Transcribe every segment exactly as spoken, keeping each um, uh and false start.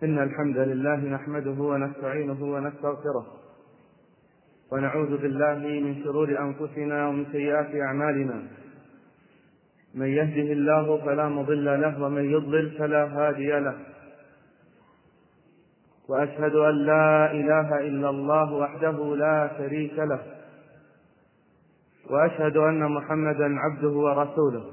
إن الحمد لله نحمده ونستعينه ونستغفره ونعوذ بالله من شرور أنفسنا ومن سيئات أعمالنا. من يهده الله فلا مضل له ومن يضلل فلا هادي له، وأشهد أن لا إله إلا الله وحده لا شريك له، وأشهد أن محمدا عبده ورسوله.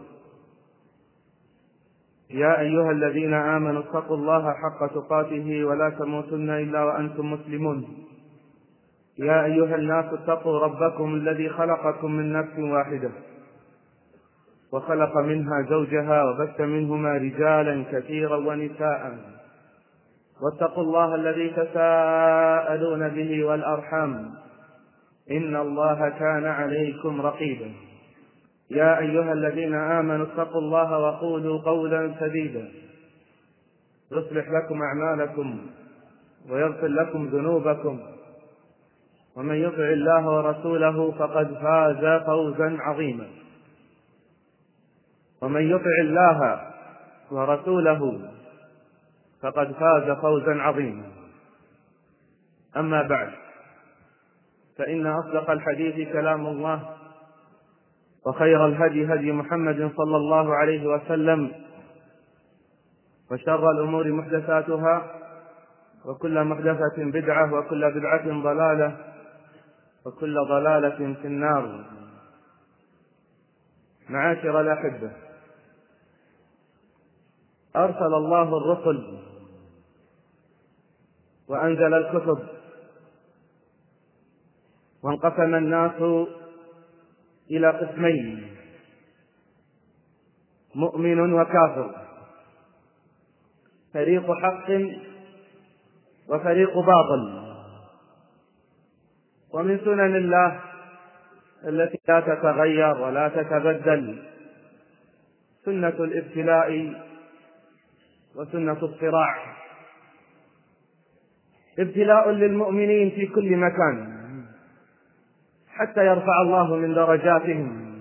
يا أيها الذين آمنوا اتقوا الله حق تقاته ولا تموتن إلا وأنتم مسلمون. يا أيها الناس اتقوا ربكم الذي خلقكم من نفس واحدة وخلق منها زوجها وبث منهما رجالا كثيرا ونساء، واتقوا الله الذي تساءلون به والأرحام إن الله كان عليكم رقيبا. يا أيها الذين آمنوا اتقوا الله وقولوا قولا سديدا يصلح لكم أعمالكم ويغفر لكم ذنوبكم، ومن يطع الله ورسوله فقد فاز فوزا عظيما. ومن يطع الله ورسوله فقد فاز فوزا عظيما. أما بعد، فإن أصدق الحديث كلام الله، وخير الهدي هدي محمد صلى الله عليه وسلم، وشر الأمور محدثاتها، وكل محدثة بدعة، وكل بدعة ضلالة، وكل ضلالة في النار. معاشر الأحبة، أرسل الله الرسل وأنزل الكتب، وانقسم الناس إلى قسمين: مؤمن وكافر، فريق حق وفريق باطل. ومن سنن الله التي لا تتغير ولا تتبدل سنة الابتلاء وسنة الصراع. ابتلاء للمؤمنين في كل مكان حتى يرفع الله من درجاتهم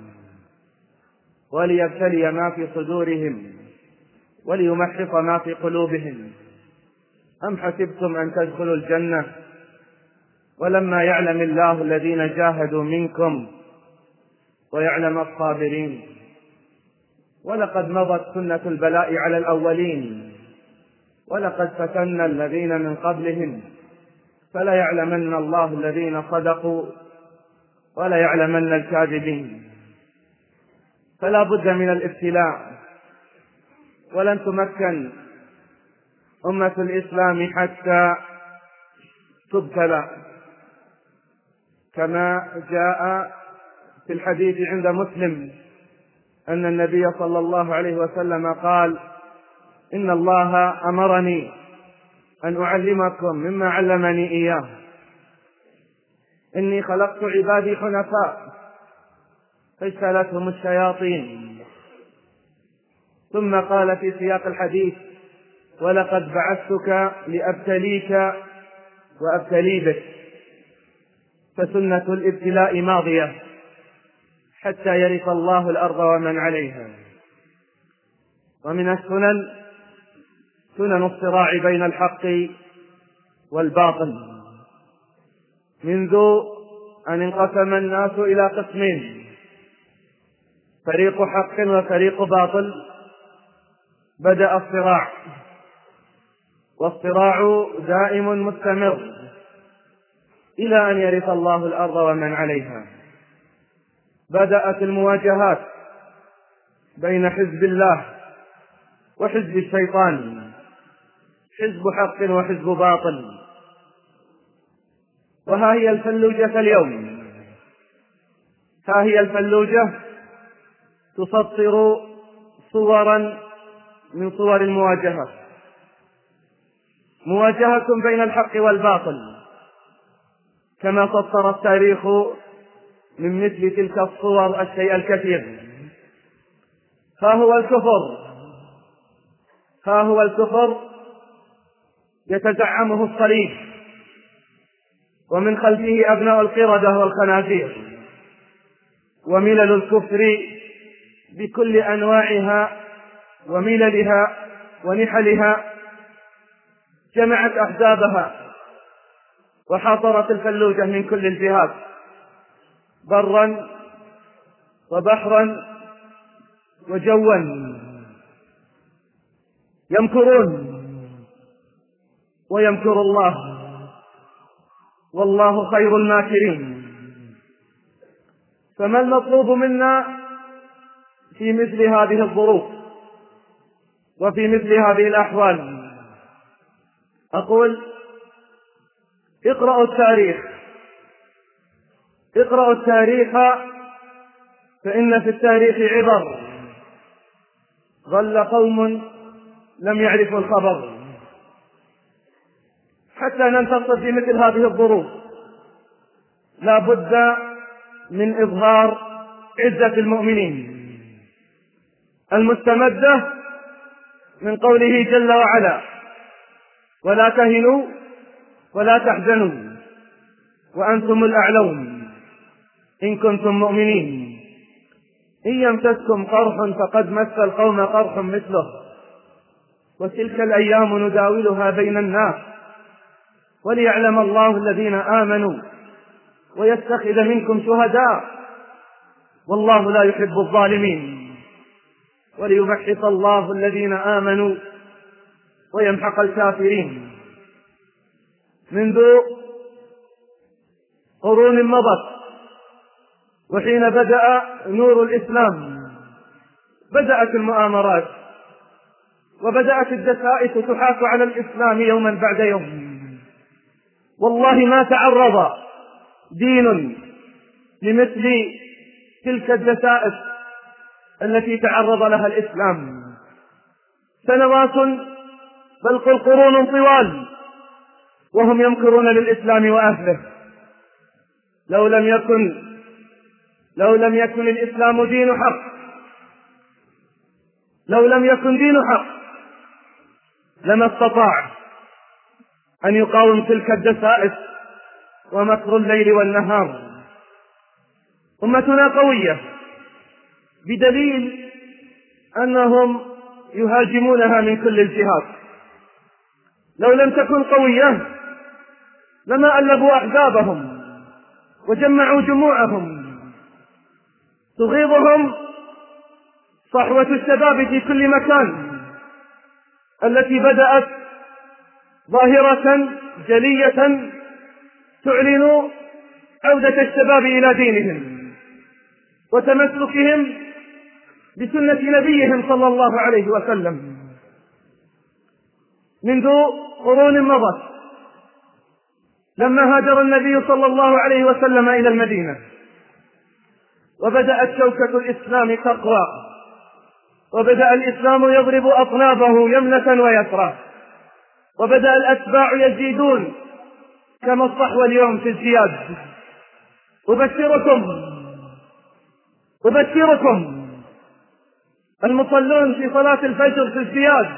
وليبتلي ما في صدورهم وليمحص ما في قلوبهم. أم حسبتم أن تدخلوا الجنة ولما يعلم الله الذين جاهدوا منكم ويعلم الصابرين؟ ولقد مضت سنة البلاء على الأولين، ولقد فتنا الذين من قبلهم فلا يعلمن الله الذين صدقوا ولا يعلمن الكاذبين. فلا بد من الابتلاء، ولن تمكن أمة الإسلام حتى تبتلى، كما جاء في الحديث عند مسلم أن النبي صلى الله عليه وسلم قال: إن الله أمرني أن أعلمكم مما علمني إياه، إني خلقت عبادي حنفاء فاجتالتهم الشياطين. ثم قال في سياق الحديث: ولقد بعثتك لأبتليك وأبتلي بك. فسنة الابتلاء ماضية حتى يرث الله الأرض ومن عليها. ومن السنن سنن الصراع بين الحق والباطل، منذ أن انقسم الناس إلى قسمين: فريق حق وفريق باطل، بدأ الصراع، والصراع دائم مستمر إلى أن يرث الله الأرض ومن عليها. بدأت المواجهات بين حزب الله وحزب الشيطان، حزب حق وحزب باطل. وها هي الفلوجة اليوم، ها هي الفلوجة تسطر صورا من صور المواجهة، مواجهة بين الحق والباطل، كما سطر التاريخ من مثل تلك الصور الشيء الكثير. ها هو الكفر، ها هو الكفر يتزعمه الصليب، ومن خلفه أبناء القردة والخنازير. وملل الكفر بكل أنواعها ومللها ونحلها جمعت أحزابها وحاصرت الفلوجة من كل الجهات برا وبحرا وجوا، يمكرون ويمكر الله والله خير الماكرين. فما المطلوب منا في مثل هذه الظروف وفي مثل هذه الأحوال؟ أقول اقرأوا التاريخ، اقرأوا التاريخ فإن في التاريخ عبر. ظل قوم لم يعرفوا الخبر. حتى ننتصر في مثل هذه الظروف لا بد من إظهار عزة المؤمنين المستمدة من قوله جل وعلا: ولا تهنوا ولا تحزنوا وأنتم الأعلون إن كنتم مؤمنين. إن يمسسكم قرح فقد مس القوم قرح مثله وتلك الأيام نداولها بين الناس وليعلم الله الذين آمنوا ويتخذ منكم شهداء والله لا يحب الظالمين وليمحص الله الذين آمنوا ويمحق الكافرين. منذ قرون مضت وحين بدأ نور الإسلام بدأت المؤامرات وبدأت الدسائس تحاك على الإسلام يوما بعد يوم. والله ما تعرض دين لمثل تلك الدسائس التي تعرض لها الإسلام. سنوات بل قل قرون طوال وهم يمكرون للإسلام وأهله. لو لم يكن لو لم يكن الإسلام دين حق لو لم يكن دين حق لما استطاع أن يقاوم تلك الدسائس ومكر الليل والنهار. أمتنا قوية بدليل أنهم يهاجمونها من كل الجهات. لو لم تكن قوية لما ألبوا أحزابهم وجمعوا جموعهم. تغيظهم صحوة الشباب في كل مكان التي بدأت ظاهرة جلية تعلن عودة الشباب إلى دينهم وتمسكهم بسنة نبيهم صلى الله عليه وسلم. منذ قرون مضت لما هاجر النبي صلى الله عليه وسلم إلى المدينة وبدأت شوكة الإسلام تقوى وبدأ الإسلام يضرب أطنابه يمنة ويسرى وبدأ الأتباع يزيدون كما الصحوة اليوم في الزياد. أبشركم أبشركم المصلون في صلاة الفجر في الزياد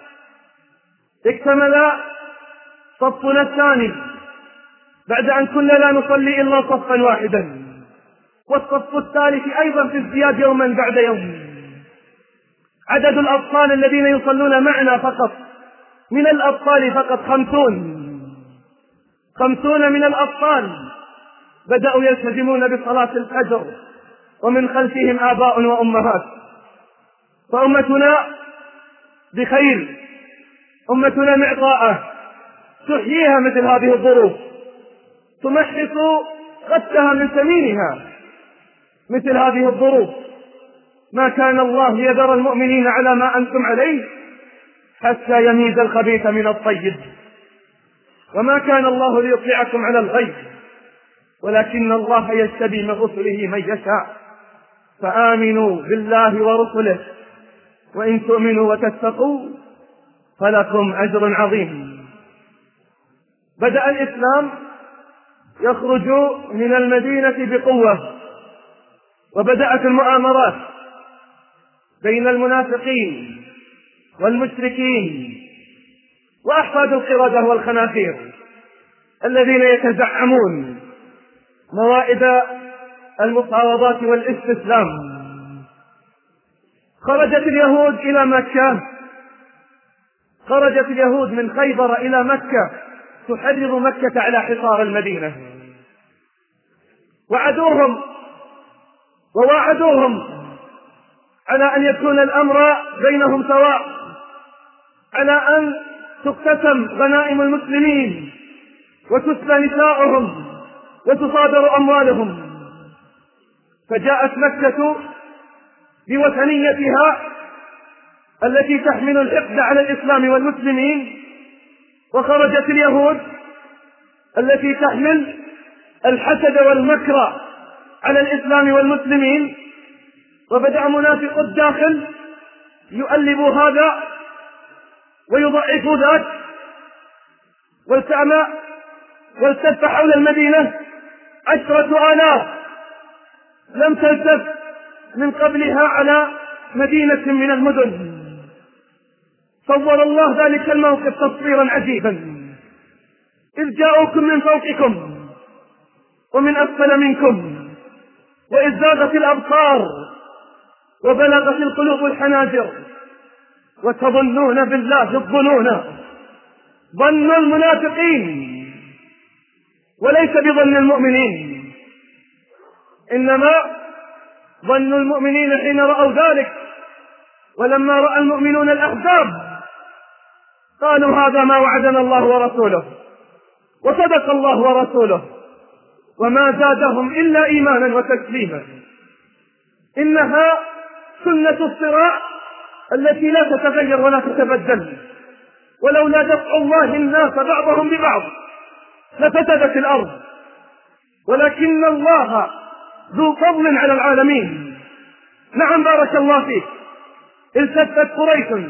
اكتمل صفنا الثاني بعد أن كنا لا نصلي إلا صفا واحدا، والصف الثالث أيضا في الزياد يوما بعد يوم. عدد الأطفال الذين يصلون معنا فقط من الأطفال فقط خمسون خمسون من الأطفال بدأوا يلتزمون بصلاة الفجر ومن خلفهم آباء وأمهات. فأمتنا بخير، أمتنا معطاءة تحييها مثل هذه الظروف، تمحص غثها من ثمينها مثل هذه الظروف. ما كان الله يذر المؤمنين على ما أنتم عليه حتى يميز الخبيث من الطيب، وما كان الله ليطلعكم على الغيب ولكن الله يجتبي من رسله من يشاء. فآمنوا بالله ورسله وإن تؤمنوا وتتقوا فلكم أجر عظيم. بدأ الإسلام يخرج من المدينة بقوة وبدأت المؤامرات بين المنافقين والمشركين وأحفاد القردة والخنافير الذين يتزعمون موائد المفاوضات والاستسلام. خرجت اليهود إلى مكة خرجت اليهود من خيبر إلى مكة تحرر مكة على حصار المدينة، وعدوهم وواعدوهم على أن يكون الأمر بينهم سواء، على أن تقتسم غنائم المسلمين وتسلى نساؤهم وتصادر أموالهم. فجاءت مكة بوثنيتها التي تحمل الحقد على الإسلام والمسلمين، وخرجت اليهود التي تحمل الحسد والمكر على الإسلام والمسلمين. وبدأ منافق الداخل يؤلب هذا ويضعف ذاك، والتأمى والتف حول المدينة عشرة آلاف لم تلتف من قبلها على مدينة من المدن. صور الله ذلك الموقف تصويرا عجيبا، إذ جاءوكم من فوقكم ومن أسفل منكم، وإذ زاغت الأبصار وبلغت القلوب الحناجر، وتظنون بالله الظنون، ظن المنافقين وليس بظن المؤمنين، إنما ظن المؤمنين حين رأوا ذلك. ولما رأى المؤمنون الأحزاب قالوا هذا ما وعدنا الله ورسوله، وصدق الله ورسوله، وما زادهم إلا إيمانا وتسليما. إنها سنة الصراع التي لا تتغير ولا تتبدل، ولولا دفع الله الناس بعضهم ببعض لفسدت الأرض، ولكن الله ذو فضل على العالمين. نعم بارك الله فيك، التفت قريش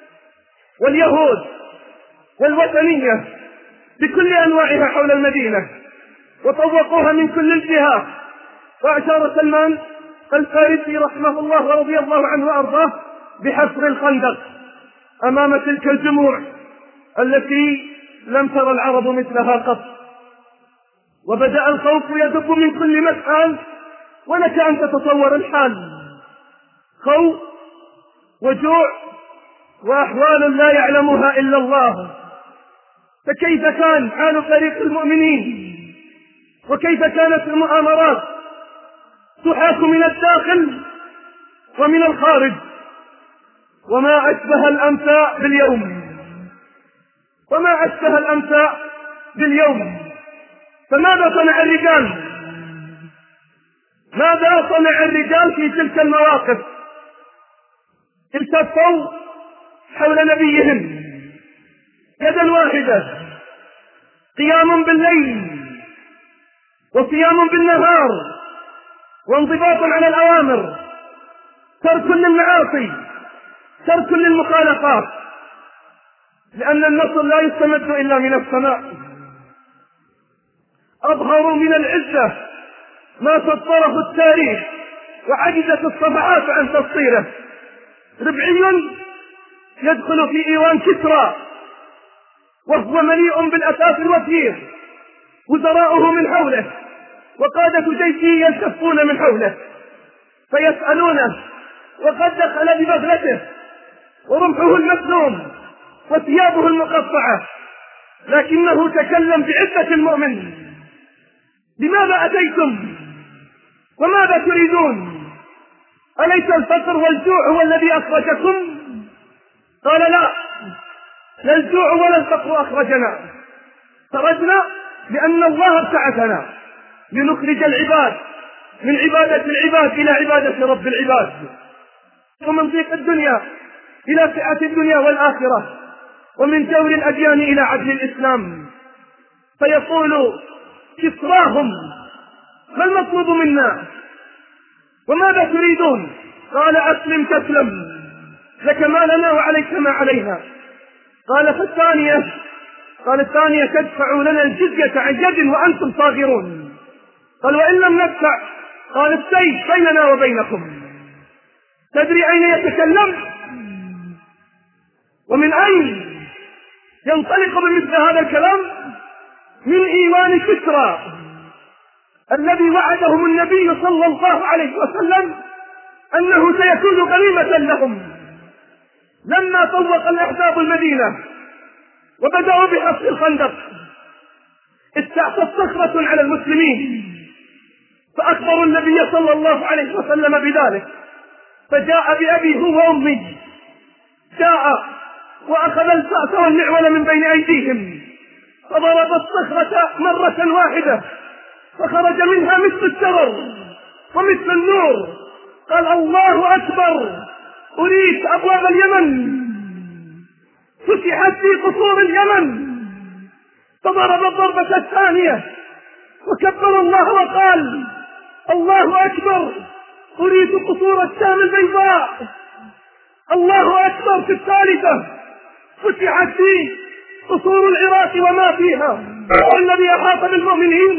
واليهود والوثنية بكل أنواعها حول المدينة وطوقوها من كل الجهات، وأشار سلمان الفارسي رحمه الله ورضي الله عنه وأرضاه بحفر الخندق أمام تلك الجموع التي لم ترى العرب مثلها قط. وبدأ الخوف يدب من كل مكان، ولك أن تتصور الحال، خوف وجوع وأحوال لا يعلمها إلا الله. فكيف كان حال فريق المؤمنين، وكيف كانت المؤامرات تحاك من الداخل ومن الخارج، وما أشبه الأمس باليوم وما أشبه الأمس باليوم. فماذا صنع الرجال ماذا صنع الرجال في تلك المواقف؟ التفوا حول نبيهم يدا واحدة، قيام بالليل وصيام بالنهار، وانضباط على الأوامر، ترك للمعاصي، ترك للمخالفات، لأن النصر لا يستمد إلا من السماء. أظهروا من العزة ما سطره التاريخ وعجزت الصفحات عن تسطيره. ربعي يدخل في إيوان كسرى وهو مليء بالأثاث الوفير، وزراؤه من حوله وقادة جيشه يلتفون من حوله فيسألونه، وقد دخل ببغلته ورمحه المسلوم وثيابه المقطعة، لكنه تكلم بعزة المؤمن: لماذا أتيتم وماذا تريدون؟ أليس الفقر والجوع هو الذي أخرجكم؟ قال: لا، لا الجوع ولا الفقر أخرجنا، خرجنا لأن الله ابتعثنا لنخرج العباد من عبادة العباد إلى عبادة رب العباد، ومن ضيق الدنيا إلى سعة الدنيا والآخرة، ومن جور الأديان إلى عدل الإسلام. فيقول كسراهم: ما المطلوب منا وماذا تريدون؟ قال: أسلم تسلم، لك ما لنا وعليك ما علينا. قال: فالثانية قال الثانية: تدفعوا لنا الجزية عن يد وأنتم صاغرون. قال: وإن لم ندفع؟ قال: السيف بيننا وبينكم. تدري أين يتكلم ومن أين ينطلق بمثل هذا الكلام؟ من إيوان كسرى الذي وعدهم النبي صلى الله عليه وسلم أنه سيكون غنيمة لهم، لما طوق الأحزاب المدينة وبدأوا بحفر الخندق استعصت صخرة على المسلمين، فأخبروا النبي صلى الله عليه وسلم بذلك، فجاء بأبي هو وأمي، جاء وأخذ الفأس والمعول من بين أيديهم فضرب الصخرة مرة واحدة فخرج منها مثل الشرر ومثل النور. قال الله أكبر، أريد أبواب اليمن، فتحت في قصور اليمن، فضرب الضربة الثانية وكبر الله وقال الله أكبر، أريد قصور الشام البيضاء، الله أكبر. في الثالثة فتحت في قصور العراق وما فيها، والذي أحاط بالمؤمنين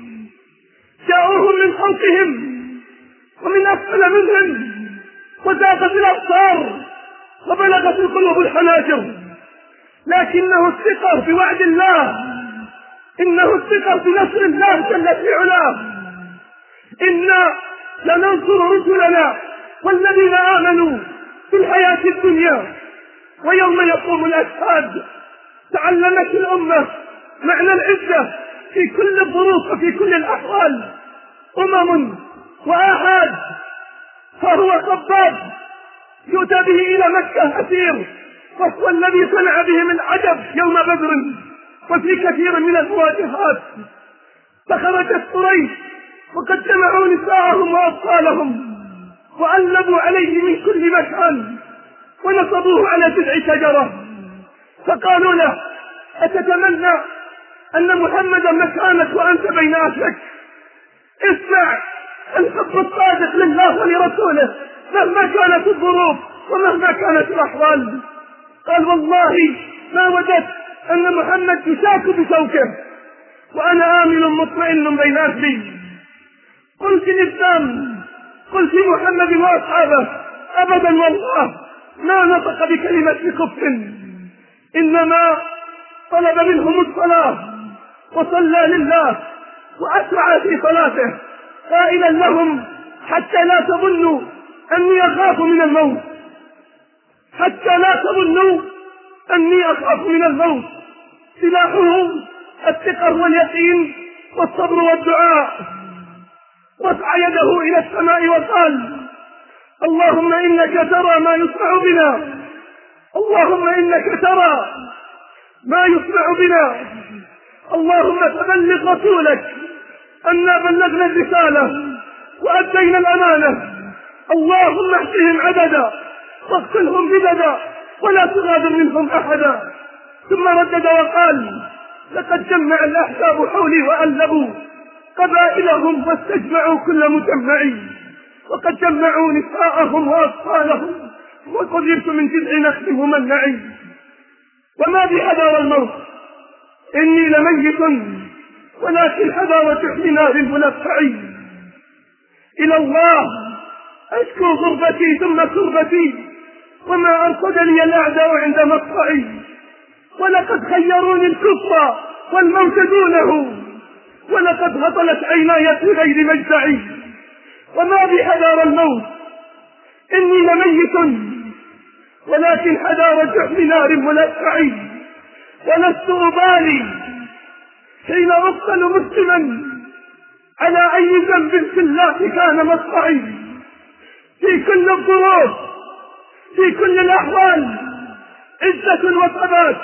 جاءوهم من فوقهم ومن أسفل منهم وزاغت الأبصار وبلغت القلوب الحناجر، لكنه الثقة بوعد الله، إنه الثقة بنصر الله جل في علاه. إنا لننصر رسلنا والذين آمنوا في الحياة الدنيا ويوم يقوم الأشهاد. تعلمت الأمة معنى العزة في كل الظروف وفي كل الأحوال، أمم وآحاد. فهو خباب يؤتى به إلى مكة أسير، وهو الذي صنع بهم العجب يوم بدر وفي كثير من المواجهات. فخرجت قريش وقد جمعوا نساءهم وأطفالهم وألبوا عليه من كل مكان ونصبوه على جذع شجرة، فقالوا له أتتمنى أن محمدا مكانك وأنت بين أهلك؟ اسمع الحب الصادق لله ولرسوله مهما كانت الظروف ومهما كانت الأحوال. قال والله ما وجدت أن محمد يشاك بشوكه وأنا آمن مطمئن بين أهلي. قل في الإسلام، قل في محمد وأصحابه أبدا والله ما نطق بكلمة كفر، إنما طلب منهم الصلاة وصلى لله وأسرع في صلاته قائلا لهم حتى لا تظنوا أني أخاف من الموت، حتى لا تظنوا أني أخاف من الموت. سلاحه الثقة واليقين والصبر والدعاء. رفع يده إلى السماء وقال اللهم إنك ترى ما يصنع بنا، اللهم إنك ترى ما يصنع بنا، اللهم فبلغ رسولك أنا بلغنا الرسالة وأدينا الأمانة، اللهم احصهم عددا واقتلهم بددا ولا تغادر منهم أحدا. ثم ردد وقال لقد جمع الأحزاب حولي وألبوا قبائلهم واستجمعوا كل مجمع، وقد جمعوا نساءهم وأطفالهم وقذرت من جذع نخل ممنع. وما بي حذر الموت إني لميت ولكن حذر نار ملفع. إلى الله أشكو غربتي ثم كربتي وما أرصدني الأعداء عند مقطعي، ولقد خيروني الكفر والموت دونه ولقد هطلت عيناي في غير مجدعي. وما بي حذر الموت إني لميت ولكن حذر جحر نار ملفع. ولست أبالي حين أقتل مسلما على أي ذنب في الله كان مصرعي. في كل الظروف في كل الأحوال عزة وثبات،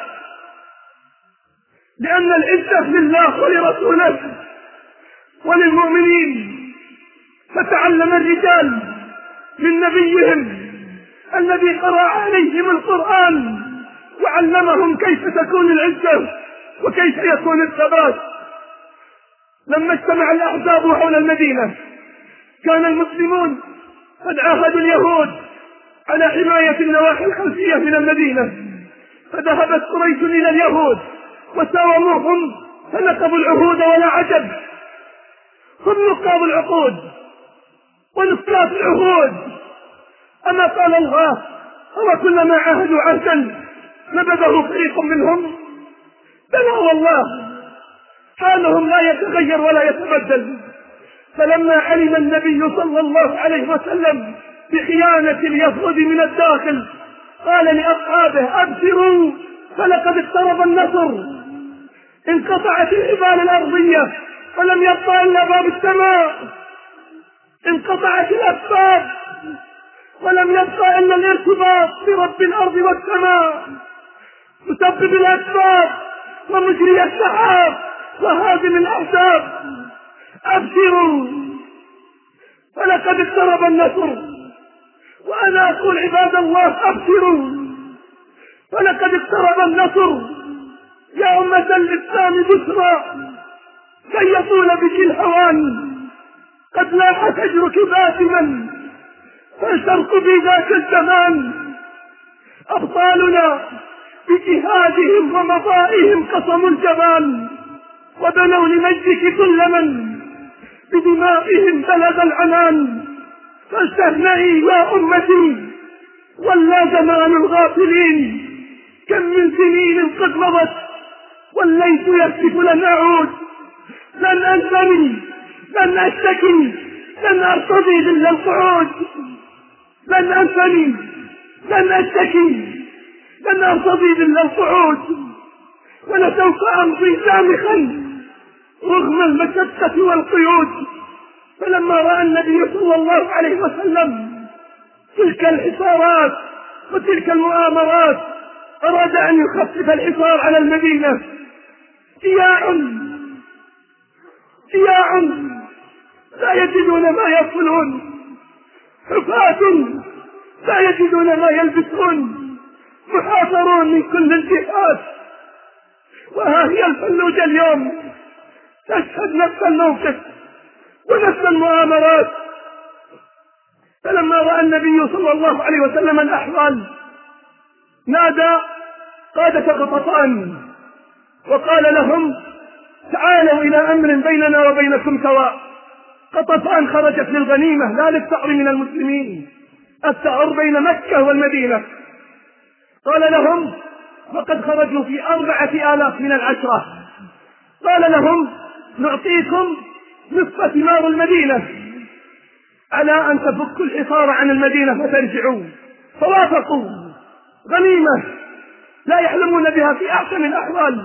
لأن العزة لله ولرسوله وللمؤمنين. فتعلم الرجال من نبيهم الذي قرأ عليهم القرآن وعلمهم كيف تكون العزة وكيف يكون الثبات. لما اجتمع الأحزاب حول المدينة كان المسلمون قد عاهدوا اليهود على حماية النواحي الخلفية من المدينة، فذهبت قريش إلى اليهود وساوموهم فنقضوا العهود. ولا عجب، هم نقاض العقود ونقاض العهود. أما قال الله هو كلما عاهدوا عهدا نبذه فريق منهم؟ بلى والله حالهم لا يتغير ولا يتبدل. فلما علم النبي صلى الله عليه وسلم بخيانة اليهود من الداخل قال لأصحابه أبشروا فلقد اقترب النصر. انقطعت الحبال الأرضية ولم يبقى إلا باب السماء، انقطعت الأسباب ولم يبقى إلا الارتباط برب الأرض والسماء، مسبب الأسباب ومجري السحاب وهادم الأحزاب. أبشروا فلقد اقترب النصر. وأنا أقول عباد الله أبشروا فلقد اقترب النصر. يا أمة الإسلام بشرى كي يطول بك الهوان، قد لاح فجرك باسما فالشرق في ذاك الزمان. أبطالنا بجهادهم ومضائهم قصموا الجبال وبنوا لمجدك كل من بدمائهم بلغ العنان. فاستهنئي يا أمتي ولا زمان الغافلين، كم من سنين قد مضت والليث يكشف لن أعود. لن أنثني لن أشتكي لن أرتضي ذل القعود. لن أنثني لن أشتكي لن أرتضي ذل القعود. ولسوف أمضي سامخا رغم المشقة والقيود. فلما رأى النبي صلى الله عليه وسلم تلك الحصارات وتلك المؤامرات أراد أن يخفف الحصار على المدينة. جياع جياع لا يجدون ما يأكلون، حفاة لا يجدون ما يلبسون، محاصرون من كل الجهات. وها هي الفلوجة اليوم تشهد نفس الموقف ونفس المؤامرات. فلما رأى النبي صلى الله عليه وسلم الأحوال نادى قادة غطفان وقال لهم تعالوا إلى أمر بيننا وبينكم سواء. غطفان خرجت للغنيمة لا للثأر من المسلمين، الثأر بين مكة والمدينة. قال لهم وقد خرجوا في أربعة آلاف من العشرة. قال لهم نعطيكم نصف ثمار المدينة على أن تفكوا الحصار عن المدينة فترجعوا. فوافقوا، غنيمة لا يحلمون بها في أحسن الأحوال.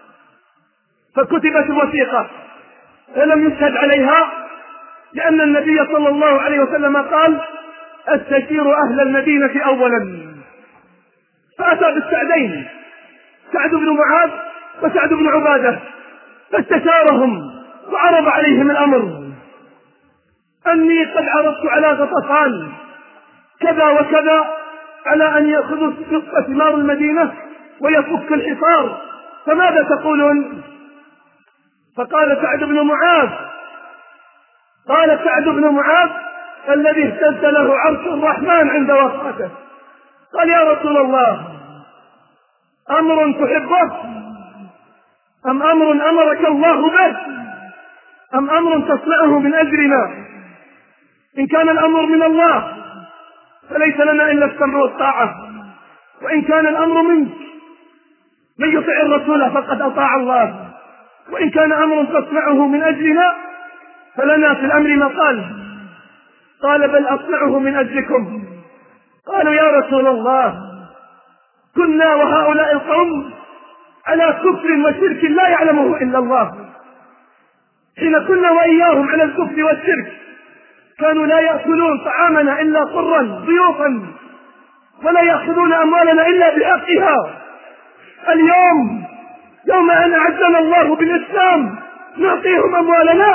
فكتبت الوثيقة ولم يشهد عليها، لأن النبي صلى الله عليه وسلم قال استشيروا أهل المدينة أولا. فأتى بالسعدين سعد بن معاذ وسعد بن عبادة فاستشارهم وعرض عليهم الأمر أني قد عرضت على غطفان كذا وكذا على أن يأخذوا نصف ثمار المدينة ويفك الحصار، فماذا تقولون؟ فقال سعد بن معاذ قال سعد بن معاذ الذي اهتز له عرش الرحمن عند وفاته، قال يا رسول الله أمر تحبه أم أمر أمرك الله به أم أمر تصنعه من أجلنا؟ إن كان الأمر من الله فليس لنا إلا السمع والطاعة، وإن كان الأمر منك من يطع الرسول فقد أطاع الله، وإن كان أمر تصنعه من أجلنا فلنا في الأمر مقال. قال بل أصنعه من أجلكم. قالوا يا رسول الله كنا وهؤلاء القوم على كفر وشرك لا يعلمه إلا الله. حين كنا وإياهم على الكفر والشرك كانوا لا يأكلون طعامنا إلا قرا ضيوفا ولا يأخذون أموالنا إلا بحقها. اليوم يوم أن أعزنا الله بالإسلام نعطيهم أموالنا.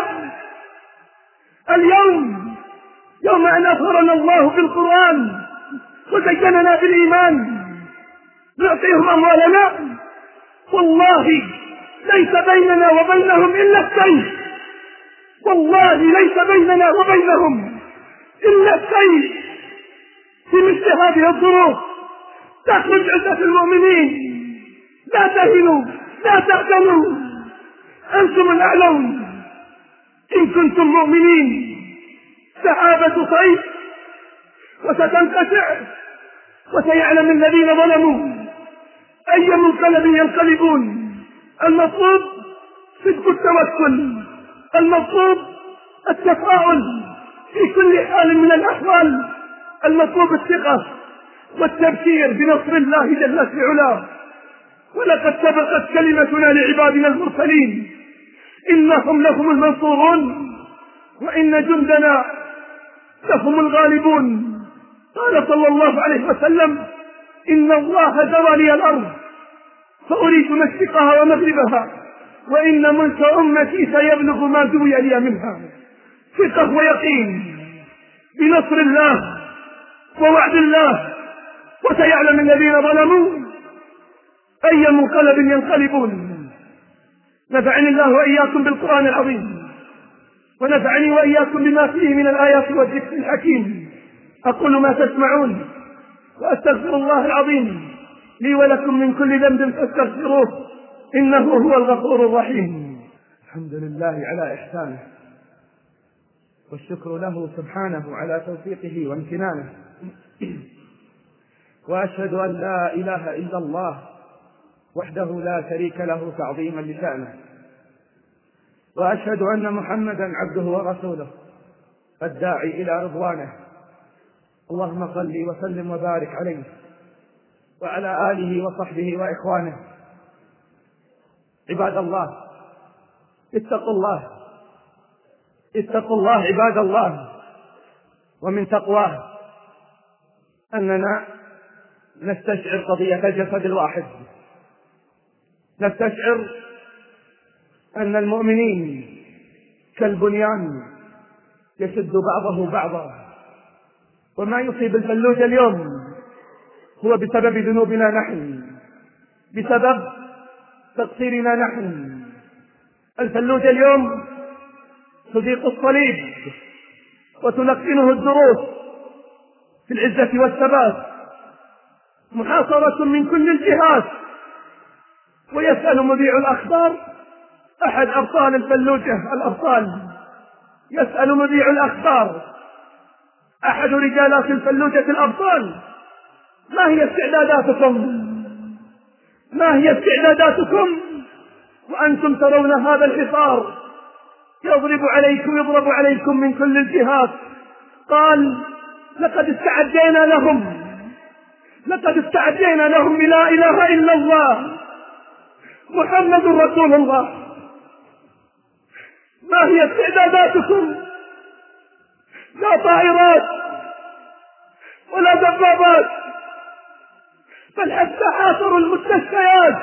اليوم يوم أن أظهرنا الله بالقرآن وزيننا بالإيمان نعطيهم أموالنا. والله ليس بيننا وبينهم إلا السيف، والله ليس بيننا وبينهم إلا السيف. في مثل هذه الظروف تخرج عزة المؤمنين، لا تهنوا لا تحزنوا أنتم الأعلون إن كنتم مؤمنين. سحابة صيف وستنقطع وسيعلم الذين ظلموا أي منقلب ينقلبون. المطلوب صدق التوكل، المطلوب التفاؤل في كل حال من الأحوال، المطلوب الثقة والتبشير بنصر الله جل في علاه. ولقد سبقت كلمتنا لعبادنا المرسلين إنهم لهم المنصورون وإن جندنا لهم الغالبون. قال صلى الله عليه وسلم إن الله زوى لي الأرض فأريد مشرقها ومغربها وإن ملك أمتي سيبلغ ما زوي لي منها. ثقة ويقين بنصر الله ووعد الله. وسيعلم الذين ظلموا أي منقلب ينقلبون. نفعني الله وإياكم بالقرآن العظيم ونفعني وإياكم بما فيه من الآيات والذكر الحكيم. أقول ما تسمعون وأستغفر الله العظيم لي ولكم من كل ذنب فاستغفروه إنه هو الغفور الرحيم. الحمد لله على إحسانه والشكر له سبحانه على توفيقه وامتنانه. وأشهد أن لا إله إلا الله وحده لا شريك له تعظيما لشأنه. وأشهد أن محمدا عبده ورسوله الداعي إلى رضوانه. اللهم صل وسلم وبارك عليه وعلى آله وصحبه وإخوانه. عباد الله اتقوا الله اتقوا الله عباد الله. ومن تقواه أننا نستشعر قضية الجسد الواحد، نستشعر أن المؤمنين كالبنيان يشد بعضه بعضا. وما يصيب الفلوج اليوم هو بسبب ذنوبنا نحن، بسبب تقصيرنا نحن. الفلوج اليوم تضيق الصليب وتلقنه الدروس في العزة والثبات، محاصرة من كل الجهات. ويسأل مذيع الأخبار أحد أبطال الفلوجة الأبطال، يسأل مذيع الأخبار أحد رجالات الفلوجة الأبطال ما هي استعداداتكم ما هي استعداداتكم وأنتم ترون هذا الحصار يضرب عليكم يضرب عليكم من كل الجهات. قال لقد استعدينا لهم لقد استعدينا لهم بلا إله إلا الله محمد رسول الله. ما هي استعداداتكم؟ لا طائرات ولا دبابات، بل حتى حاصروا المستشفيات.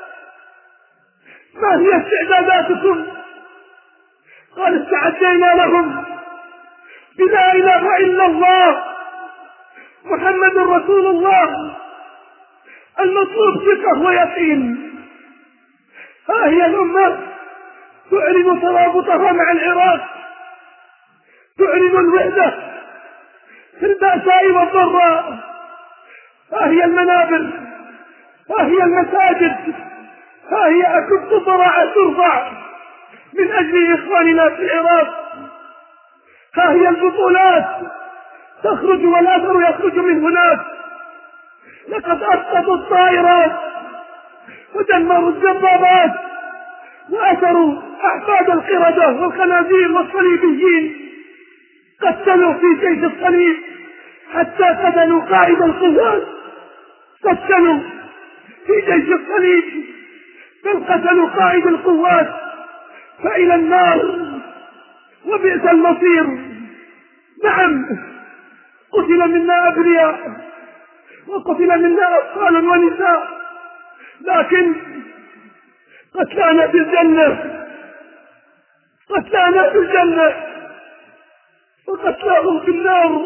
ما هي استعداداتكم؟ قال استعدينا لهم بلا إله إلا الله محمد رسول الله. المطلوب ثقة ويقين. ها هي الأمة تعلن ترابطها مع العراق، تعلن الوحدة في البأساء والضراء. ها هي المنابر، ها هي المساجد، ها هي أكب ضرع ترفع من أجل إخواننا في العراق. ها هي البطولات تخرج والأثر يخرج من هناك. لقد أسقطوا الطائرات ودمروا الدبابات وأثروا أحفاد القردة والخنازير والصليبيين. قتلوا في جيش الصليب حتى قتلوا قائد القوات، قتلوا في جيش الصليب بل قتلوا قائد القوات. فإلى النار وبئس المصير. نعم قتل منا أبرياء وقتل منا أطفال ونساء، لكن قتلانا في الجنة قتلانا في الجنة وقتلاهم في النار.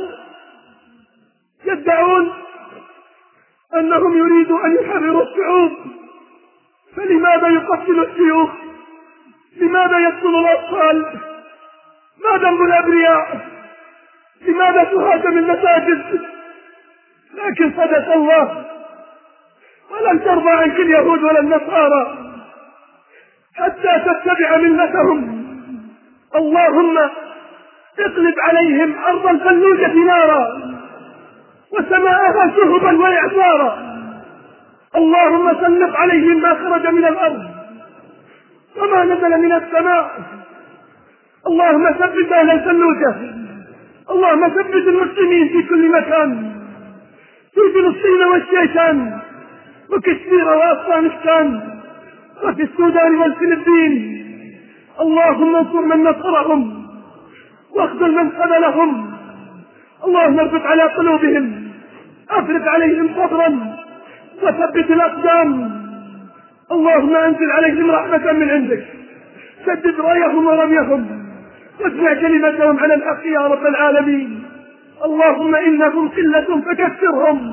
يدعون أنهم يريدوا أن يحرروا الشعوب، فلماذا يقتل الشيوخ؟ لماذا يقتل الأطفال؟ ما ذنب الأبرياء؟ لماذا تهاجم المساجد؟ لكن صدق الله ولن ترضى عنك اليهود ولا النصارى حتى تتبع ملتهم. اللهم اقلب عليهم أرض الفلوجة نارا وسماءها شهبا وإعصارا. اللهم سلط عليهم ما خرج من الأرض وما نزل من السماء. اللهم ثبت أهل الفلوجة، اللهم ثبت المسلمين في كل مكان، في فلسطين والشيشان وكشمير وأفغانستان وفي السودان والفلبين. اللهم انصر من نصرهم واخذل من خذلهم. اللهم اربط على قلوبهم، افرغ عليهم صبرا وثبت الأقدام. اللهم انزل عليهم رحمة من عندك، سدد رايهم ورميهم واجمع كلمتهم على الحق يا رب العالمين. اللهم إنهم قلة فكثرهم،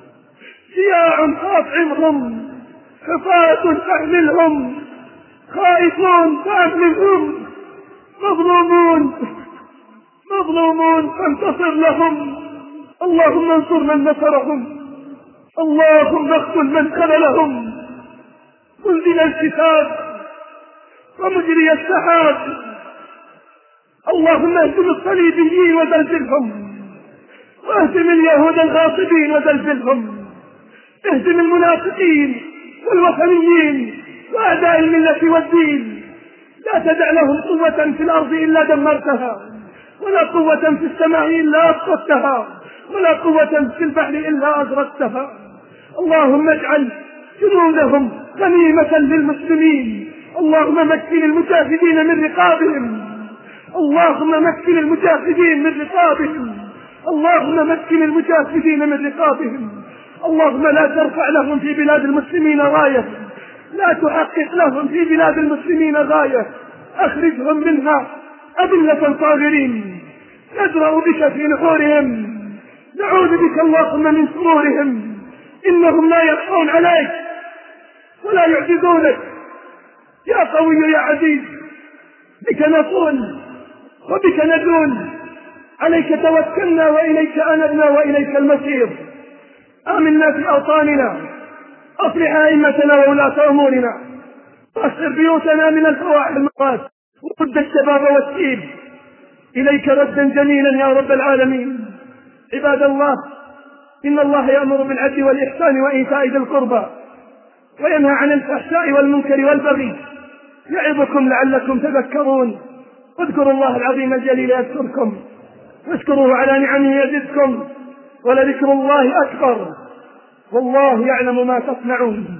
شياع فاطعمهم، حفاة فاحملهم، خائفون فأهملهم، مظلومون مظلومون فانتصر لهم. اللهم انصر من نصرهم، اللهم اخذل من خذلهم، منزل الكتاب ومجري السحاب. اللهم اهزم الصليبيين وزلزلهم، واهزم اليهود الغاصبين وزلزلهم، اهزم المنافقين والوثنيين وأعداء الملة والدين. لا تدع لهم قوة في الأرض إلا دمرتها، ولا قوة في السماء إلا أبقتها، ولا قوة في البحر إلا أغرقتها. اللهم اجعل جنودهم غنيمة للمسلمين. اللهم مكن المجاهدين من رقابهم، اللهم مكن المجاهدين من رقابهم، اللهم مكن المجاهدين من رقابهم. اللهم لا ترفع لهم في بلاد المسلمين راية، لا تحقق لهم في بلاد المسلمين غاية، أخرجهم منها أذلة صاغرين. ندرأ بك في نحورهم، نعوذ بك اللهم من شرورهم. إنهم لا يخفون عليك ولا يعجزونك يا قوي يا عزيز. بك نقول وبك ندول، عليك توكلنا وإليك أنبنا وإليك المصير. آمنا في أوطاننا، أصلح أئمتنا وولاة أمورنا، واصلح بيوتنا من الفواحش والمواد، ورد الشباب والشيب إليك ردا جميلا يا رب العالمين. عباد الله، إن الله يأمر بالعدل والإحسان وإيتاء ذي القربى وينهى عن الفحشاء والمنكر والبغي، يعظكم لعلكم تذكرون. اذكروا الله العظيم الجليل يذكركم، واشكروه على نعمه يزدكم، ولذكر الله أكبر، والله يعلم ما تصنعون.